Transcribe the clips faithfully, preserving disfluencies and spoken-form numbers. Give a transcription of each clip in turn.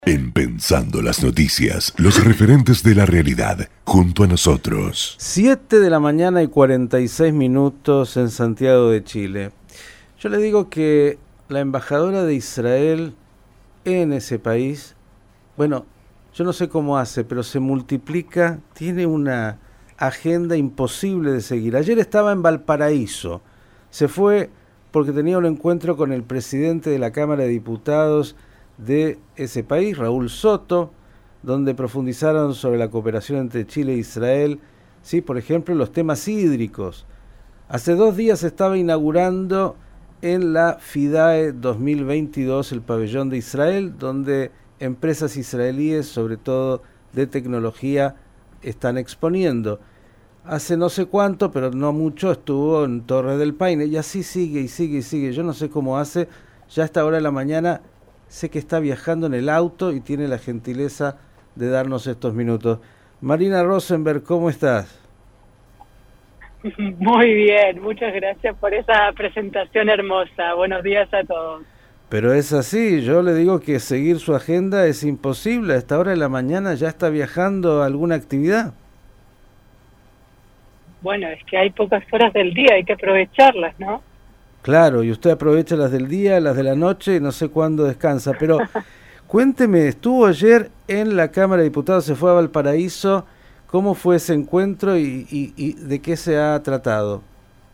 En Pensando las Noticias, los referentes de la realidad, junto a nosotros. Siete de la mañana y cuarenta y seis minutos en Santiago de Chile. Yo le digo que la embajadora de Israel en ese país, bueno, yo no sé cómo hace, pero se multiplica, tiene una agenda imposible de seguir. Ayer estaba en Valparaíso, se fue porque tenía un encuentro con el presidente de la Cámara de Diputados de ese país, Raúl Soto, donde profundizaron sobre la cooperación entre Chile e Israel, sí, por ejemplo, los temas hídricos. Hace dos días estaba inaugurando en la FIDAE dos mil veintidós el pabellón de Israel, donde empresas israelíes, sobre todo de tecnología, están exponiendo. Hace no sé cuánto, pero no mucho, estuvo en Torre del Paine, y así sigue y sigue y sigue. Yo no sé cómo hace, ya a esta hora de la mañana sé que está viajando en el auto y tiene la gentileza de darnos estos minutos. Marina Rosenberg, ¿cómo estás? Muy bien, muchas gracias por esa presentación hermosa. Buenos días a todos. Pero es así, yo le digo que seguir su agenda es imposible. A esta hora de la mañana ya está viajando a alguna actividad. Bueno, es que hay pocas horas del día, hay que aprovecharlas, ¿no? Claro, y usted aprovecha las del día, las de la noche, y no sé cuándo descansa, pero cuénteme, estuvo ayer en la Cámara de Diputados, se fue a Valparaíso, ¿cómo fue ese encuentro y, y, y de qué se ha tratado?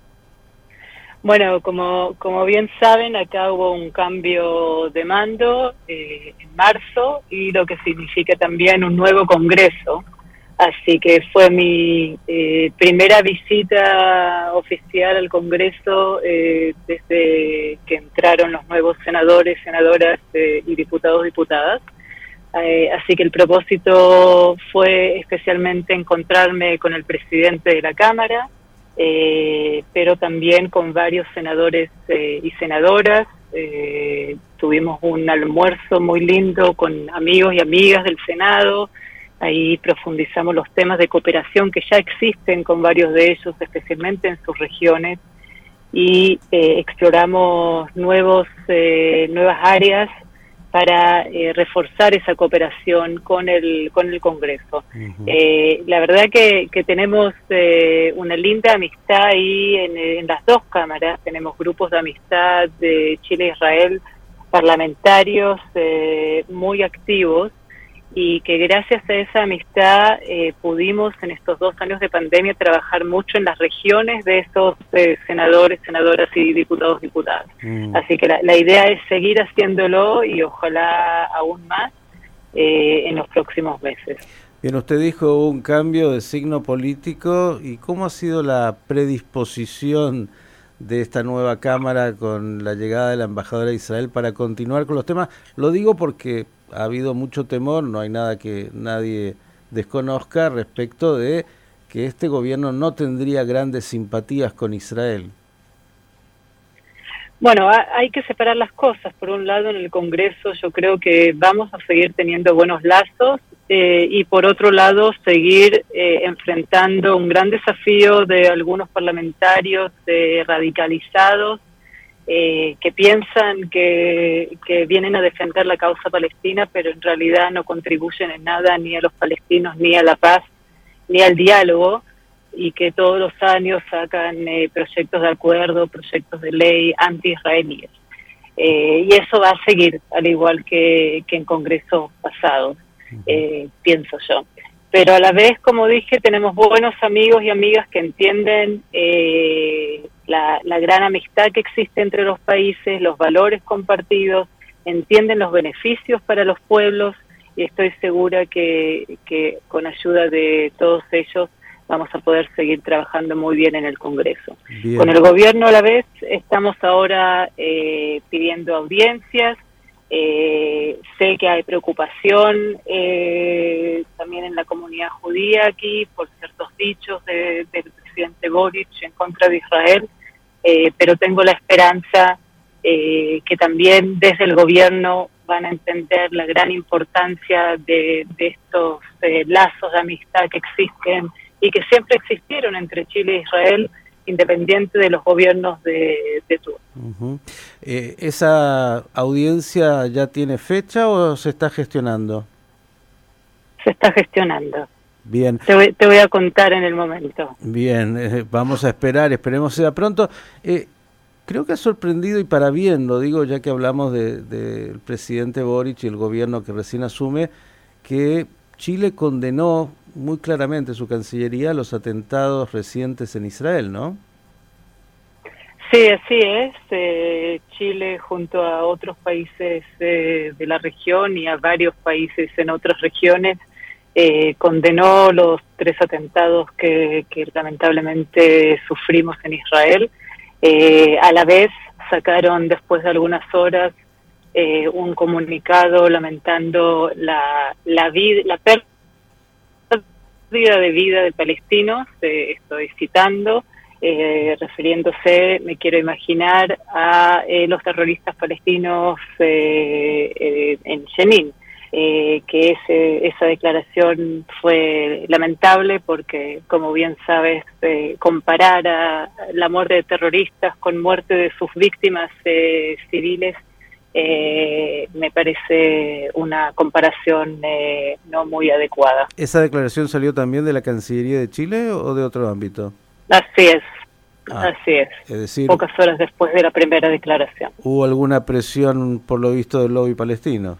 Bueno, como, como bien saben, acá hubo un cambio de mando eh, en marzo, y lo que significa también un nuevo Congreso. Así que fue mi eh, primera visita oficial al Congreso eh, desde que entraron los nuevos senadores, senadoras eh, y diputados, diputadas. Eh, así que el propósito fue especialmente encontrarme con el presidente de la Cámara, eh, pero también con varios senadores eh, y senadoras. Eh, tuvimos un almuerzo muy lindo con amigos y amigas del Senado. Ahí profundizamos los temas de cooperación que ya existen con varios de ellos, especialmente en sus regiones, y eh, exploramos nuevos, eh, nuevas áreas para eh, reforzar esa cooperación con el con el Congreso. Uh-huh. Eh, la verdad que, que tenemos eh, una linda amistad ahí en, en las dos cámaras. Tenemos grupos de amistad de Chile e Israel, parlamentarios eh, muy activos, y que gracias a esa amistad eh, pudimos en estos dos años de pandemia trabajar mucho en las regiones de esos eh, senadores, senadoras y diputados, diputadas. Mm. Así que la, la idea es seguir haciéndolo y ojalá aún más eh, en los próximos meses. Bien, usted dijo hubo un cambio de signo político, ¿y cómo ha sido la predisposición de esta nueva Cámara con la llegada de la embajadora de Israel para continuar con los temas? Lo digo porque ha habido mucho temor, no hay nada que nadie desconozca respecto de que este gobierno no tendría grandes simpatías con Israel. Bueno, hay que separar las cosas. Por un lado, en el Congreso yo creo que vamos a seguir teniendo buenos lazos eh, y por otro lado seguir eh, enfrentando un gran desafío de algunos parlamentarios eh, radicalizados Eh, que piensan que, que vienen a defender la causa palestina, pero en realidad no contribuyen en nada ni a los palestinos, ni a la paz, ni al diálogo, y que todos los años sacan eh, proyectos de acuerdo, proyectos de ley anti-israelíes. Eh, y eso va a seguir, al igual que, que en congresos pasados, eh, pienso yo. Pero a la vez, como dije, tenemos buenos amigos y amigas que entienden eh, la, la gran amistad que existe entre los países, los valores compartidos, entienden los beneficios para los pueblos, y estoy segura que, que con ayuda de todos ellos vamos a poder seguir trabajando muy bien en el Congreso. Bien. Con el gobierno a la vez estamos ahora eh, pidiendo audiencias. Eh, sé que hay preocupación eh, también en la comunidad judía aquí por ciertos dichos de, del presidente Boric en contra de Israel, eh, pero tengo la esperanza eh, que también desde el gobierno van a entender la gran importancia de, de estos eh, lazos de amistad que existen y que siempre existieron entre Chile e Israel, independiente de los gobiernos de, de turno. Uh-huh. Eh, ¿Esa audiencia ya tiene fecha o se está gestionando? Se está gestionando. Bien. Te voy, te voy a contar en el momento. Bien, eh, vamos a esperar, esperemos sea pronto. Eh, creo que ha sorprendido, y para bien, lo digo ya que hablamos del de, de presidente Boric y el gobierno que recién asume, que Chile condenó muy claramente su Cancillería los atentados recientes en Israel, ¿no? Sí, así es. Eh, Chile, junto a otros países eh, de la región y a varios países en otras regiones, eh, condenó los tres atentados que, que lamentablemente sufrimos en Israel. Eh, a la vez sacaron, después de algunas horas, eh, un comunicado lamentando la, la, vida, la pérdida de vida de palestinos, eh, estoy citando, eh, refiriéndose, me quiero imaginar, a eh, los terroristas palestinos eh, eh, en Jenin, eh, que ese, esa declaración fue lamentable porque, como bien sabes, eh, comparar a la muerte de terroristas con muerte de sus víctimas eh, civiles Eh, me parece una comparación eh, no muy adecuada. ¿Esa declaración salió también de la Cancillería de Chile o de otro ámbito? Así es, ah, así es. Es decir, pocas horas después de la primera declaración. ¿Hubo alguna presión, por lo visto, del lobby palestino?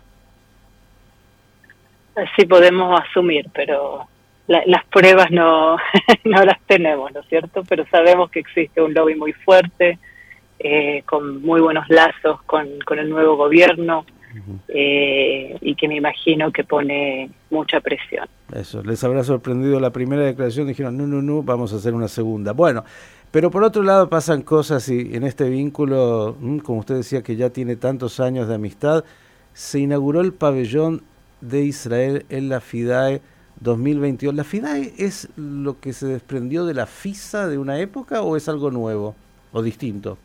Así podemos asumir, pero la, las pruebas no, no las tenemos, ¿no es cierto? Pero sabemos que existe un lobby muy fuerte, Eh, con muy buenos lazos con, con el nuevo gobierno, uh-huh. eh, y que me imagino que pone mucha presión. Eso, les habrá sorprendido la primera declaración, dijeron, no, no, no, vamos a hacer una segunda. Bueno, pero por otro lado pasan cosas y en este vínculo, como usted decía que ya tiene tantos años de amistad, se inauguró el pabellón de Israel en la FIDAE dos mil veintidós. ¿La FIDAE es lo que se desprendió de la FISA de una época o es algo nuevo o distinto?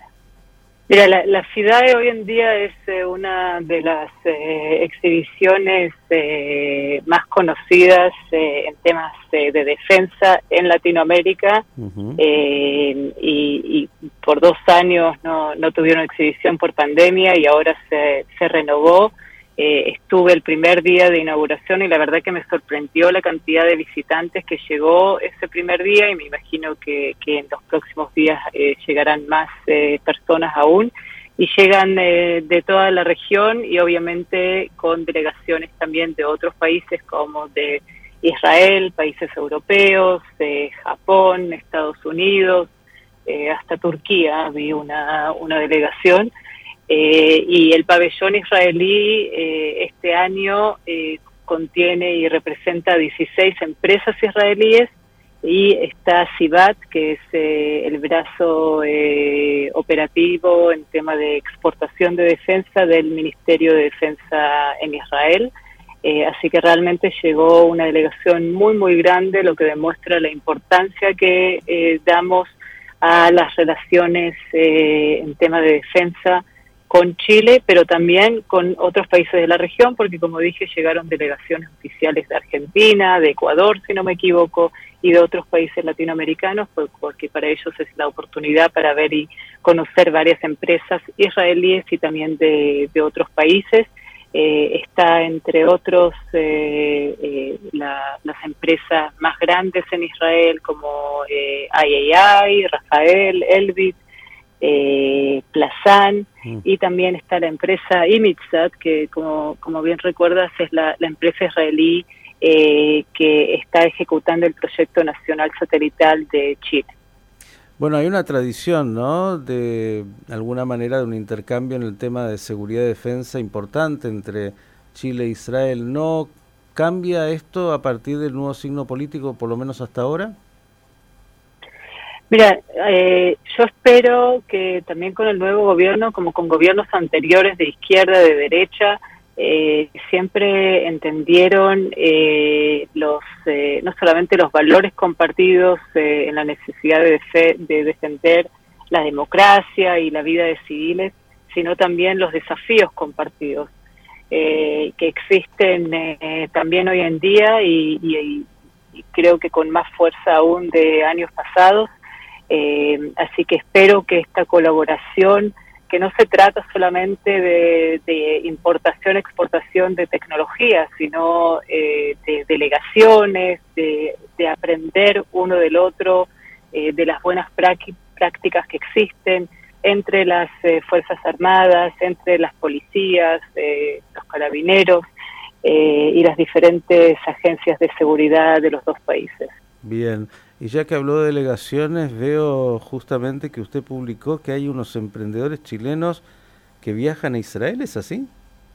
Mira, la, la FIDAE hoy en día es eh, una de las eh, exhibiciones eh, más conocidas eh, en temas eh, de defensa en Latinoamérica, uh-huh. eh, y, y por dos años no, no tuvieron exhibición por pandemia y ahora se, se renovó. Eh, estuve el primer día de inauguración y la verdad que me sorprendió la cantidad de visitantes que llegó ese primer día y me imagino que, que en los próximos días eh, llegarán más eh, personas aún y llegan eh, de toda la región y obviamente con delegaciones también de otros países como de Israel, países europeos, de Japón, Estados Unidos, eh, hasta Turquía vi una, una delegación. Eh, y el pabellón israelí eh, este año eh, contiene y representa dieciséis empresas israelíes y está Sibat, que es eh, el brazo eh, operativo en tema de exportación de defensa del Ministerio de Defensa en Israel. Eh, así que realmente llegó una delegación muy, muy grande, lo que demuestra la importancia que eh, damos a las relaciones eh, en tema de defensa con Chile, pero también con otros países de la región, porque como dije, llegaron delegaciones oficiales de Argentina, de Ecuador, si no me equivoco, y de otros países latinoamericanos, porque para ellos es la oportunidad para ver y conocer varias empresas israelíes y también de, de otros países. Eh, está, entre otros, eh, eh, la, las empresas más grandes en Israel, como eh, I A I, Rafael, Elbit, Eh, Plazan, mm. y también está la empresa Imitsat, que como, como bien recuerdas es la, la empresa israelí eh, que está ejecutando el proyecto nacional satelital de Chile. Bueno, hay una tradición, ¿no?, de alguna manera de un intercambio en el tema de seguridad y defensa importante entre Chile e Israel. ¿No cambia esto a partir del nuevo signo político, por lo menos hasta ahora? Mira, eh, yo espero que también con el nuevo gobierno, como con gobiernos anteriores de izquierda, de derecha, eh, siempre entendieron eh, los eh, no solamente los valores compartidos eh, en la necesidad de, defe- de defender la democracia y la vida de civiles, sino también los desafíos compartidos eh, que existen eh, también hoy en día y, y, y creo que con más fuerza aún de años pasados. Eh, así que espero que esta colaboración, que no se trata solamente de, de importación, exportación de tecnología, sino eh, de delegaciones, de, de aprender uno del otro, eh, de las buenas prácticas que existen entre las eh, Fuerzas Armadas, entre las policías, eh, los carabineros eh, y las diferentes agencias de seguridad de los dos países. Bien, y ya que habló de delegaciones, veo justamente que usted publicó que hay unos emprendedores chilenos que viajan a Israel, ¿es así?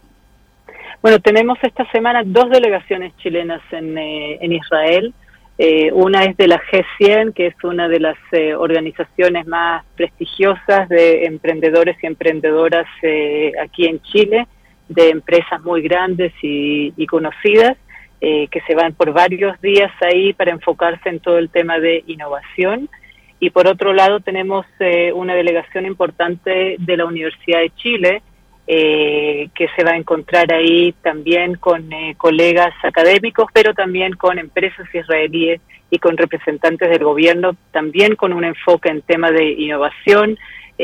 Bueno, tenemos esta semana dos delegaciones chilenas en, eh, en Israel. Eh, una es de la G cien, que es una de las eh, organizaciones más prestigiosas de emprendedores y emprendedoras eh, aquí en Chile, de empresas muy grandes y, y conocidas, eh, que se van por varios días ahí para enfocarse en todo el tema de innovación. Y por otro lado tenemos eh, una delegación importante de la Universidad de Chile, Eh, que se va a encontrar ahí también con eh, colegas académicos, pero también con empresas israelíes y con representantes del gobierno, también con un enfoque en temas de innovación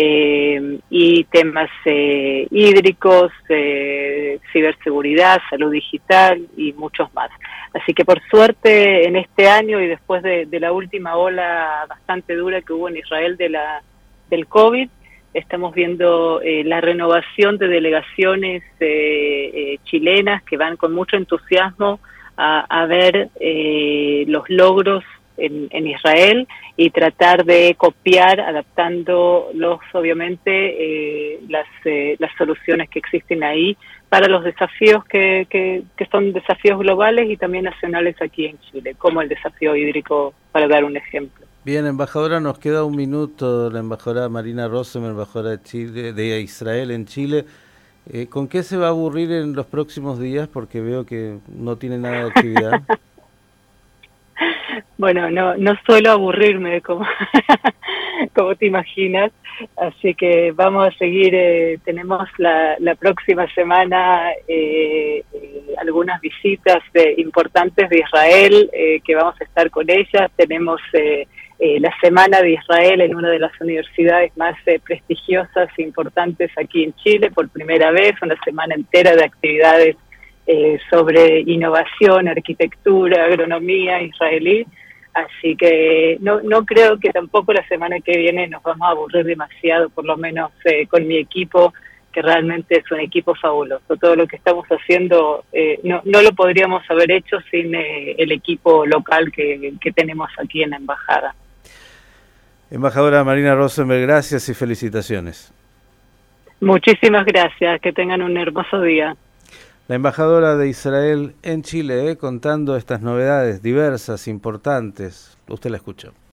eh, y temas eh, hídricos, eh, ciberseguridad, salud digital y muchos más. Así que por suerte en este año y después de, de la última ola bastante dura que hubo en Israel de la del COVID, estamos viendo eh, la renovación de delegaciones eh, eh, chilenas que van con mucho entusiasmo a, a ver eh, los logros en, en Israel y tratar de copiar, adaptándolos obviamente eh, las, eh, las soluciones que existen ahí para los desafíos que, que, que son desafíos globales y también nacionales aquí en Chile, como el desafío hídrico, para dar un ejemplo. Bien, embajadora, nos queda un minuto, la embajadora Marina Rosemer, embajadora de Chile, de Israel en Chile. Eh, ¿Con qué se va a aburrir en los próximos días? Porque veo que no tiene nada de actividad. Bueno, no no suelo aburrirme como, como te imaginas, así que vamos a seguir, eh, tenemos la, la próxima semana eh, eh, algunas visitas eh, importantes de Israel, eh, que vamos a estar con ellas, tenemos eh, eh, la Semana de Israel en una de las universidades más eh, prestigiosas e importantes aquí en Chile, por primera vez, una semana entera de actividades eh, sobre innovación, arquitectura, agronomía israelí. Así que no no creo que tampoco la semana que viene nos vamos a aburrir demasiado, por lo menos eh, con mi equipo, que realmente es un equipo fabuloso. Todo lo que estamos haciendo eh, no, no lo podríamos haber hecho sin eh, el equipo local que, que tenemos aquí en la embajada. Embajadora Marina Rosenberg, gracias y felicitaciones. Muchísimas gracias, que tengan un hermoso día. La embajadora de Israel en Chile, eh, contando estas novedades diversas, importantes. Usted la escuchó.